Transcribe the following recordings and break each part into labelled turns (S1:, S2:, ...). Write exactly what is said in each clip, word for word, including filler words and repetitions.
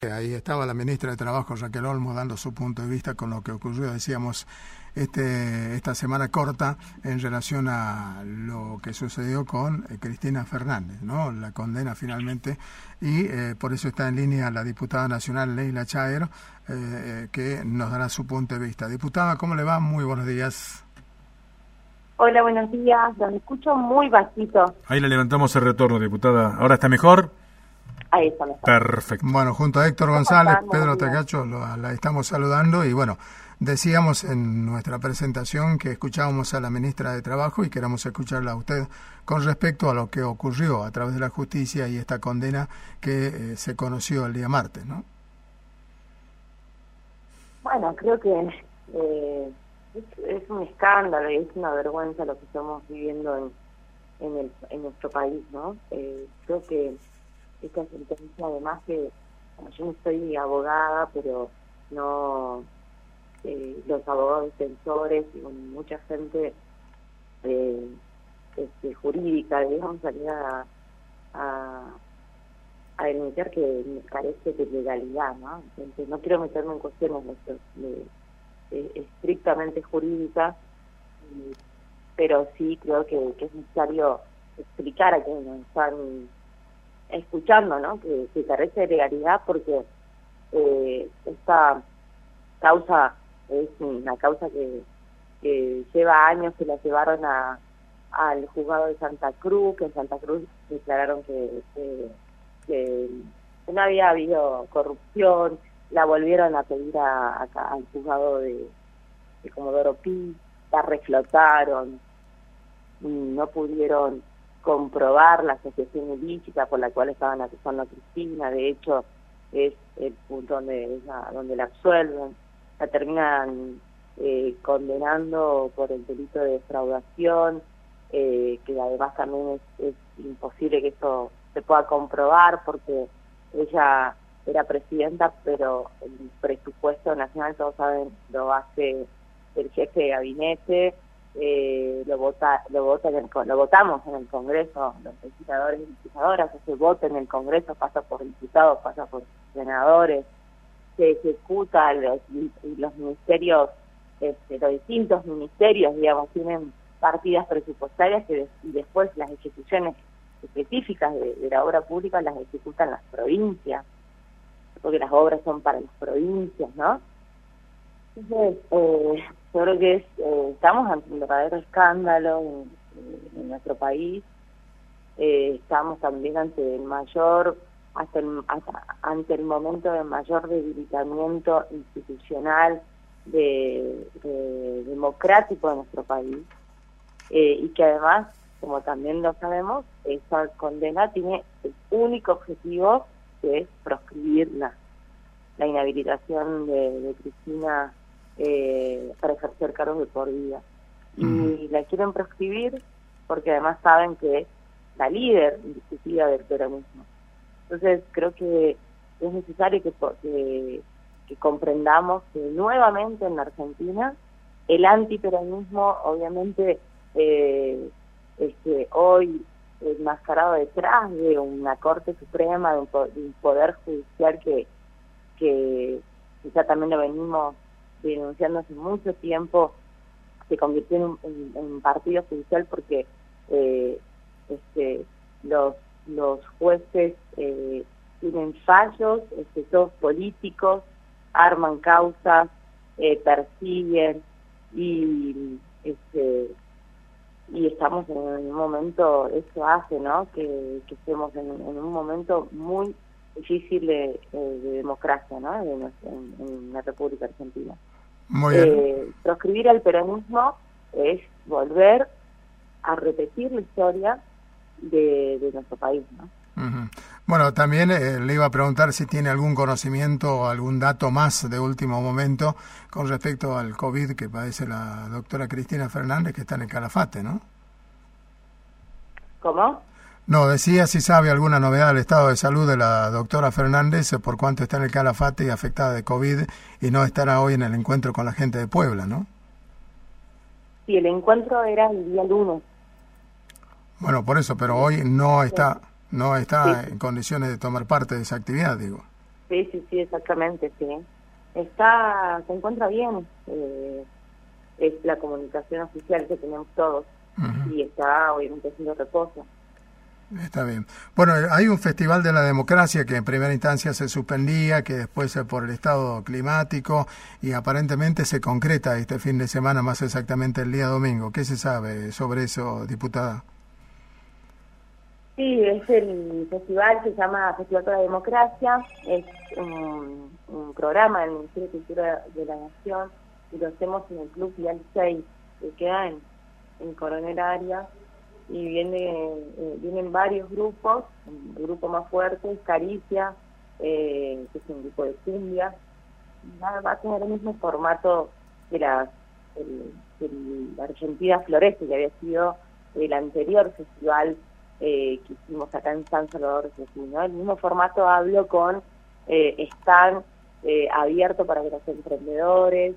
S1: Ahí estaba la ministra de Trabajo, Raquel Olmos, dando su punto de vista con lo que ocurrió, decíamos, este esta semana corta en relación a lo que sucedió con eh, Cristina Fernández, ¿no? La condena finalmente, y eh, por eso está en línea la diputada nacional Leila Chaer, eh, que nos dará su punto de vista. Diputada, ¿cómo le va? Muy buenos días.
S2: Hola, buenos días. Los escucho muy bajito.
S3: Ahí le levantamos el retorno, diputada. ¿Ahora está mejor?
S2: Ahí está mejor.
S3: Perfecto.
S1: Bueno, junto a Héctor González, Pedro Tecacho, lo, la estamos saludando y bueno, decíamos en nuestra presentación que escuchábamos a la ministra de Trabajo y queremos escucharla a usted con respecto a lo que ocurrió a través de la justicia y esta condena que eh, se conoció el día martes, ¿no?
S2: Bueno, creo que eh, es, es un escándalo y es una vergüenza lo que estamos viviendo en, en, el, en nuestro país, ¿no? Eh, creo que esta sentencia, además que bueno, yo no soy abogada, pero no eh, los abogados defensores y bueno, mucha gente eh, este, jurídica, digamos, salía a, a, a denunciar que carece de legalidad, ¿no? Entonces, no quiero meterme en cuestiones de, de, de, estrictamente jurídicas, y, pero sí creo que, que es necesario explicar a quienes nos están escuchando, ¿no? Que, que carece de legalidad porque eh, esta causa es una causa que, que lleva años, que la llevaron a al juzgado de Santa Cruz, que en Santa Cruz declararon que, que, que no había habido corrupción, la volvieron a pedir a, a, al juzgado de, de Comodoro Pi, la reflotaron, no pudieron comprobar la asociación ilícita por la cual estaban acusando a Cristina. De hecho es el punto donde ella, donde la absuelven, la terminan eh, condenando por el delito de defraudación, eh, que además también es, es imposible que eso se pueda comprobar porque ella era presidenta, pero el presupuesto nacional, todos saben, lo hace el jefe de gabinete. Eh, lo vota lo vota en el, lo votamos en el Congreso, los legisladores y legisladoras, ese voto en el Congreso pasa por diputados, pasa por senadores, se ejecuta, los, los ministerios, este, los distintos ministerios, digamos, tienen partidas presupuestarias que, y después las ejecuciones específicas de, de la obra pública las ejecutan las provincias, porque las obras son para las provincias, ¿no? Entonces, eh, yo creo que es, eh, estamos ante un verdadero escándalo en, en nuestro país, eh, estamos también ante el mayor, hasta el, hasta, ante el momento de mayor debilitamiento institucional, de, de, democrático de nuestro país, eh, y que además, como también lo sabemos, esa condena tiene el único objetivo que es proscribir la, la inhabilitación de, de Cristina Eh, para ejercer cargos de por vida. Y mm. la quieren proscribir porque además saben que es la líder indiscutida del peronismo. Entonces creo que es necesario que, que, que comprendamos que nuevamente en la Argentina el antiperonismo, obviamente, eh, este, hoy enmascarado detrás de una Corte Suprema, de un, de un poder judicial que, que ya también lo venimos denunciando hace mucho tiempo, se convirtió en, en, en partido judicial porque eh, este, los los jueces eh, tienen fallos, este, todos políticos, arman causas, eh, persiguen y este y estamos en un momento, eso hace, ¿no? que, que estemos en, en un momento muy difícil de, de democracia, ¿no? De, en, en la República Argentina.
S1: Muy bien.
S2: Eh, proscribir al peronismo es volver a repetir la historia de, de nuestro país, ¿no?
S1: Uh-huh. Bueno, también eh, le iba a preguntar si tiene algún conocimiento o algún dato más de último momento con respecto al COVID que padece la doctora Cristina Fernández, que está en el Calafate, ¿no?
S2: ¿Cómo?
S1: No, decía si sabe alguna novedad del estado de salud de la doctora Fernández, por cuanto está en el Calafate y afectada de COVID y no estará hoy en el encuentro con la gente de Puebla, ¿no?
S2: Sí, el encuentro era el día lunes.
S1: Bueno, por eso, pero hoy no está no está
S2: sí.
S1: en condiciones de tomar parte de esa actividad, digo.
S2: Sí, sí, sí, exactamente, sí. Está, se encuentra bien, eh, es la comunicación oficial que tenemos todos, uh-huh. Y está obviamente haciendo reposo.
S1: Está bien. Bueno, hay un festival de la democracia que en primera instancia se suspendía, que después por el estado climático, y aparentemente se concreta este fin de semana, más exactamente el día domingo. ¿Qué se sabe sobre eso, diputada?
S2: Sí, es el festival, se llama Festival de la Democracia, es un, un programa del Ministerio de Cultura de la Nación, y lo hacemos en el Club Vial seis, que queda en, en Coronel Arias, y viene, eh, vienen varios grupos. El grupo más fuerte es Caricia, eh, que es un grupo de cumbia. Va a tener el mismo formato que la, el, el Argentina Florece, que había sido el anterior festival eh, que hicimos acá en San Salvador de Jujuy, ¿no? El mismo formato, hablo con eh, stand eh, abierto para que los emprendedores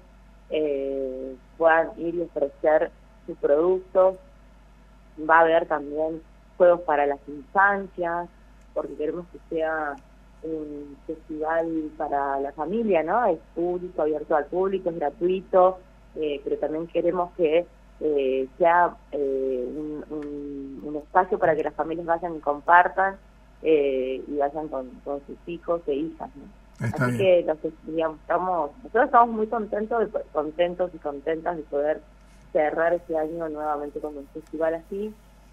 S2: eh, puedan ir y ofrecer sus productos. Va a haber también juegos para las infancias, porque queremos que sea un festival para la familia, ¿no? Es público, abierto al público, es gratuito, eh, pero también queremos que eh, sea eh, un, un, un espacio para que las familias vayan y compartan eh, y vayan con, con sus hijos e hijas, ¿no?
S1: Está
S2: Así
S1: bien.
S2: que los, digamos, estamos, nosotros estamos muy contentos, de, contentos y contentas de poder cerrar este año nuevamente con un festival así,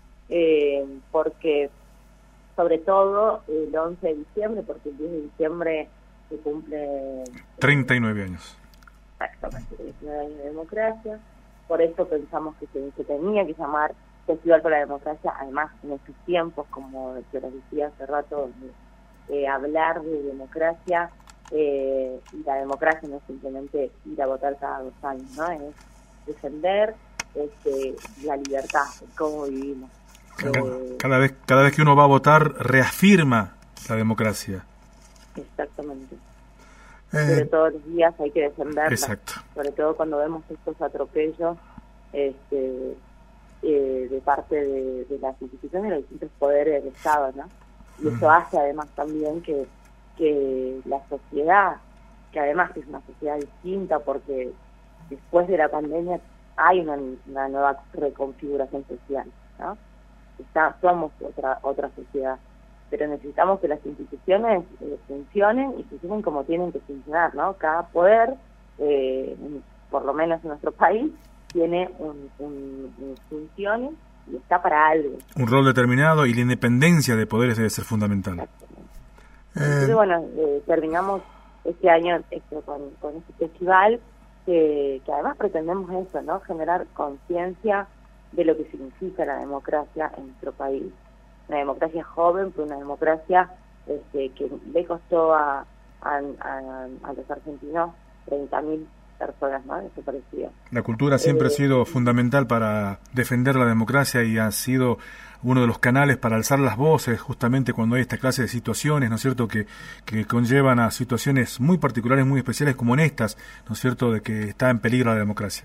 S2: eh, porque sobre todo el once de diciembre, porque el diez de diciembre se cumple
S3: treinta y nueve años.
S2: Exactamente, diecinueve años de democracia. Por eso pensamos que se, se tenía que llamar Festival por la Democracia, además en estos tiempos, como yo les decía hace rato, eh, hablar de democracia, eh, y la democracia no es simplemente ir a votar cada dos años, ¿no? Es defender este, la libertad, cómo vivimos.
S3: Cada,
S2: eh,
S3: cada vez cada vez que uno va a votar, reafirma la democracia.
S2: Exactamente.
S1: Eh,
S2: Pero todos los días hay que defenderla.
S3: Exacto.
S2: Sobre todo cuando vemos estos atropellos este, eh, de parte de, de las instituciones, de los distintos poderes del Estado, ¿no? Y eso uh-huh. hace además también que, que la sociedad, que además es una sociedad distinta, porque después de la pandemia hay una, una nueva reconfiguración social, ¿no? Está, somos otra otra sociedad, pero necesitamos que las instituciones eh, funcionen y funcionen como tienen que funcionar, ¿no? Cada poder, eh, por lo menos en nuestro país, tiene un, un, un funciones y está para algo.
S3: Un rol determinado, y la independencia de poderes debe ser fundamental.
S2: Exactamente. Entonces, eh... bueno, eh, terminamos este año esto, con, con este festival, que, que además pretendemos eso, ¿no? Generar conciencia de lo que significa la democracia en nuestro país. Una democracia joven, pero una democracia este, que le costó a, a, a, a los argentinos treinta mil personas, ¿no? Desaparecidas.
S3: La cultura siempre
S2: eh,
S3: ha sido fundamental para defender la democracia, y ha sido uno de los canales para alzar las voces justamente cuando hay esta clase de situaciones, ¿no es cierto?, que, que conllevan a situaciones muy particulares, muy especiales, como en estas, ¿no es cierto?, de que está en peligro la democracia.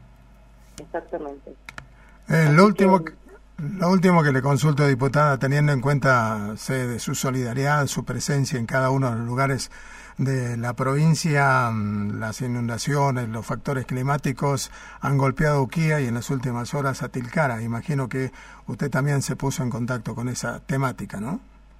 S2: Exactamente.
S1: Eh, lo último que... Lo último que le consulto, diputada, teniendo en cuenta sé, de su solidaridad, su presencia en cada uno de los lugares de la provincia, las inundaciones, los factores climáticos han golpeado a Uquía y en las últimas horas a Tilcara. Imagino que usted también se puso en contacto con esa temática, ¿no?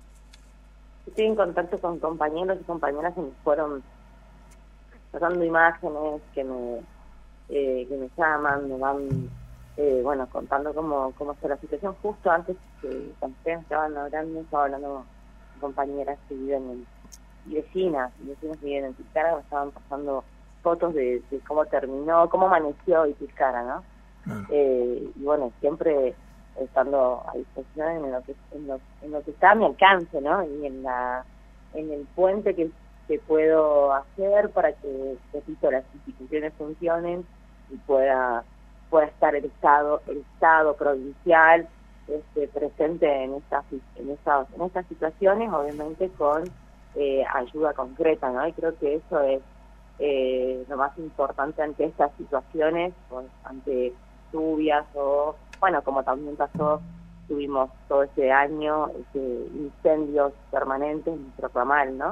S2: Estoy en contacto con compañeros y compañeras que me fueron pasando imágenes, que me, eh, que me llaman, me van... Eh, bueno, contando cómo, cómo está la situación. Justo antes que cuando ustedes estaban hablando, estaba hablando con compañeras que viven en, y vecinas, y vecinos que viven en Tilcara, me estaban pasando fotos de, de cómo terminó, cómo amaneció y Tilcara, ¿no? Uh-huh. Eh, y bueno, siempre estando a disposición en lo que en lo, en lo que está a mi alcance, ¿no? Y en la en el puente que, que puedo hacer para que, repito, las instituciones funcionen y pueda pueda estar el Estado, el Estado provincial este, presente en estas en estas en estas situaciones, obviamente con eh, ayuda concreta, ¿no? Y creo que eso es eh, lo más importante ante estas situaciones, pues, ante lluvias o, bueno, como también pasó, tuvimos todo este año este, incendios permanentes en nuestro ramal, ¿no?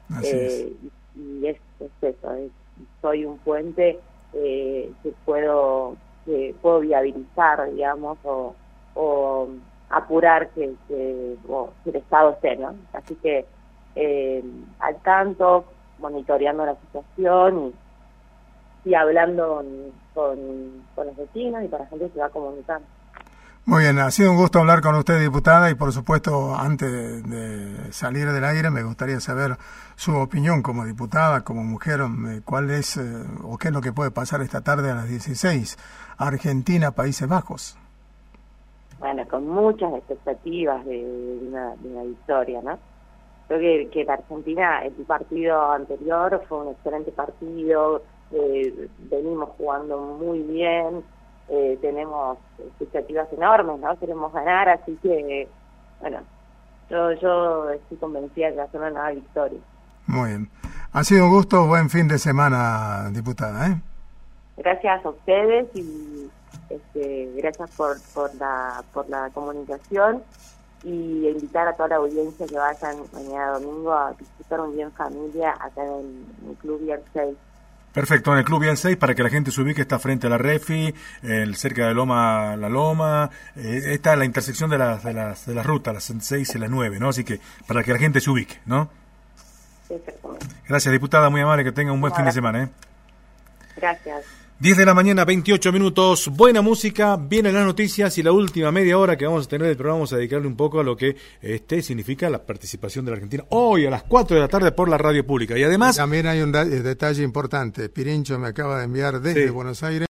S2: eh, y, y es, es eso, es, soy un puente eh, que puedo que puedo viabilizar, digamos, o, o apurar que, que, o, que el Estado esté, ¿no? Así que eh, al tanto, monitoreando la situación y, y hablando con, con los vecinos y con la gente que se va comunicando.
S1: Muy bien, ha sido un gusto hablar con usted, diputada, y por supuesto, antes de, de salir del aire, me gustaría saber su opinión como diputada, como mujer, cuál es eh, o qué es lo que puede pasar esta tarde a las dieciséis, Argentina, Países Bajos.
S2: Bueno, con muchas expectativas de, de, una, de una victoria, ¿no? Creo que, que la Argentina, el partido anterior fue un excelente partido, eh, venimos jugando muy bien, Eh, tenemos expectativas enormes, ¿no? Queremos ganar, así que, bueno, yo yo estoy convencida de que va a ser una nueva victoria.
S1: Muy bien. Ha sido un gusto, buen fin de semana, diputada, ¿eh?
S2: Gracias a ustedes y este, gracias por, por, la, por la comunicación y invitar a toda la audiencia que vayan mañana domingo a disfrutar un día en familia acá en el, en el Club Vial seis.
S3: Perfecto, en el Club Vial seis, para que la gente se ubique, está frente a la Refi, el, cerca de Loma, la Loma, eh, está la intersección de las, de las de las rutas, las seis y las nueve, ¿no? Así que para que la gente se ubique, ¿no?
S2: Exactamente.
S3: Gracias, diputada, muy amable, que tenga un buen
S2: No,
S3: fin
S2: gracias.
S3: de semana, ¿eh?
S2: Gracias.
S3: diez de la mañana, veintiocho minutos, buena música, vienen las noticias y la última media hora que vamos a tener del programa vamos a dedicarle un poco a lo que este significa la participación de la Argentina hoy a las cuatro de la tarde por la radio pública. Y además...
S1: También hay un da- detalle importante, Pirincho me acaba de enviar desde
S3: Sí.
S1: Buenos Aires